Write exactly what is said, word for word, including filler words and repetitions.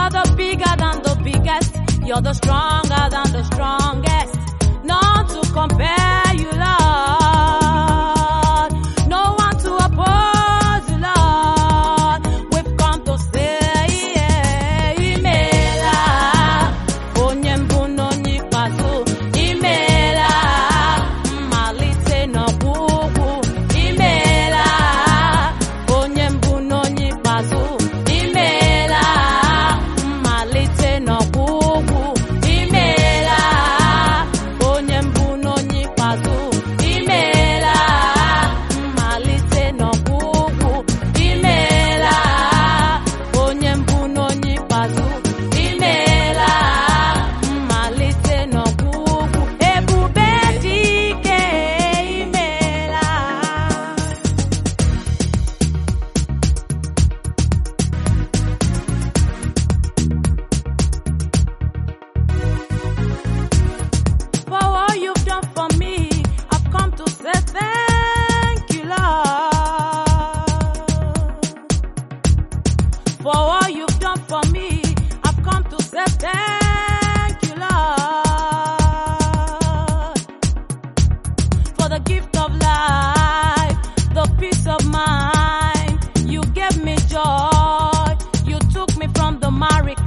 You're the bigger than the biggest. You're the stronger than the strongest. None to compare you, Lord. No one to oppose you, Lord. We've come to say, yeah, Imela. Onye mbu n'onyipazu. Imela. Malite n'ọgwụgwụ. Imela. Onye mbu n'onyipazu. Imela. Malite n'ọgwụgwụ. Imela. Onye mbu n'onyipazu. Imela. Malite n'ọgwụgwụ. Imela. Onye mbu n'onyipazu. Imela. Malite n'ọgwụgwụ. Ebube dị ike. Imela. For all you've done for me, I've come to say thank you, Lord. For all you've done for me, I've come to say thank you, Lord. For the gift of life, the peace of mind, you gave me joy. You took me from the miry